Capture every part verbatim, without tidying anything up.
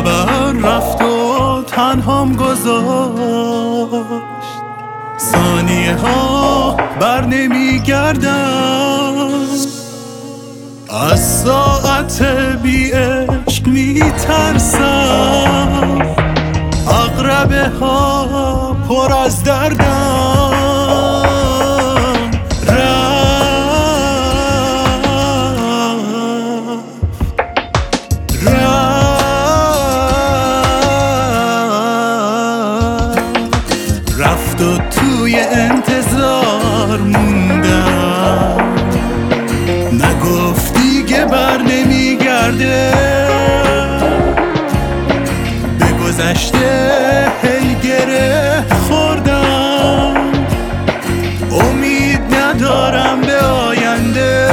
خبر رفت و تنهام گذاشت، ثانیه ها بر نمی گردن، از ساعت بی عشق می ترسم، عقربه ها پر از دردن، رفت رفت رفت و توی انتظار موندم، نگفت دیگه بر نمیگرده، به گذشته هی گره خوردم، امید ندارم به آینده،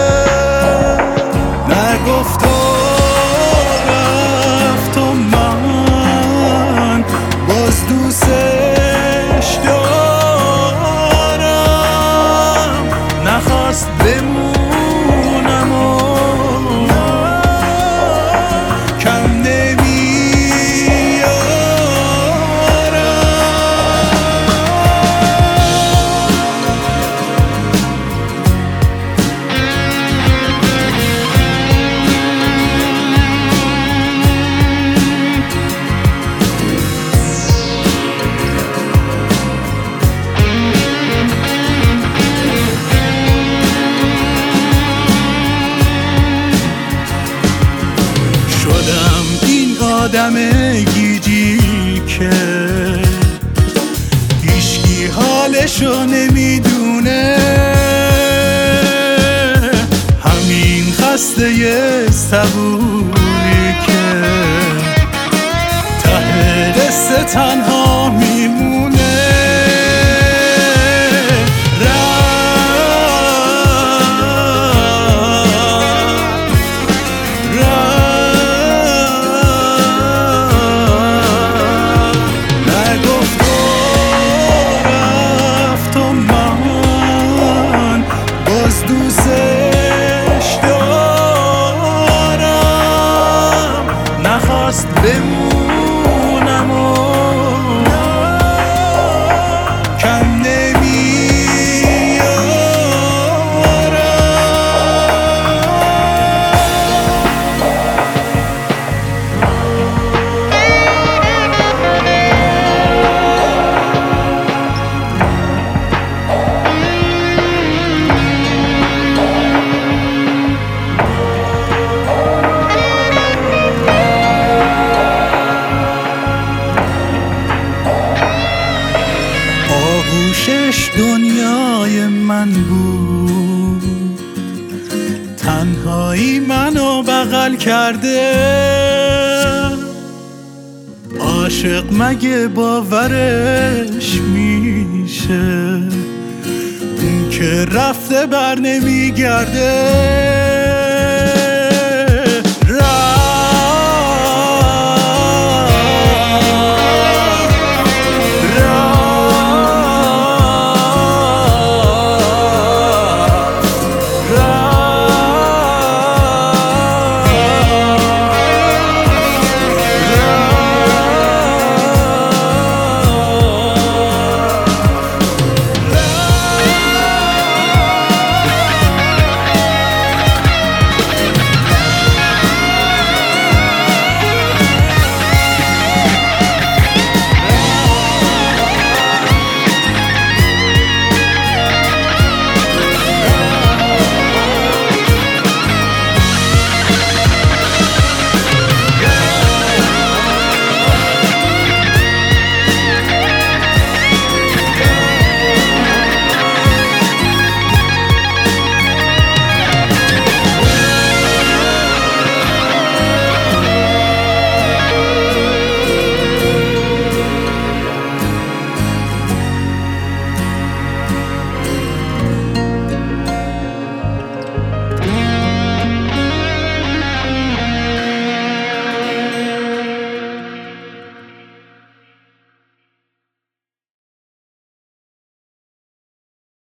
نگفت و رفت و من باز دوستش دارم، نخواست بمونم و کم آدم گیجی که هیچکی حالشو نمیدونه، همین خسته صبوری که ته دست تنها میمونه، بمونم و کم آغوشش دنیای من بود، تنهایی منو بغل کرده، عاشق مگه باورش میشه اون که رفته بر نمیگرده.